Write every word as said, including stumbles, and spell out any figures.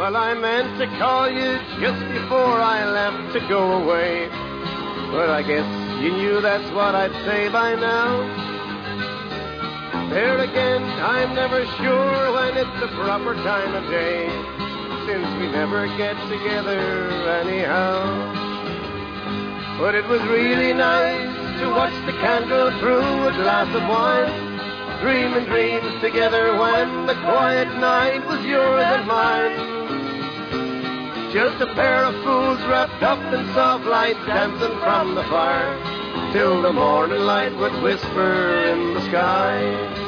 Well, I meant to call you just before I left to go away, but I guess you knew that's what I'd say by now. There again, I'm never sure when it's the proper time of day, since we never get together anyhow. But it was really nice to watch the candle through a glass of wine, dreaming dreams together when the quiet night was yours and mine. Just a pair of fools wrapped up in soft light, dancing from the fire, till the morning light would whisper in the sky.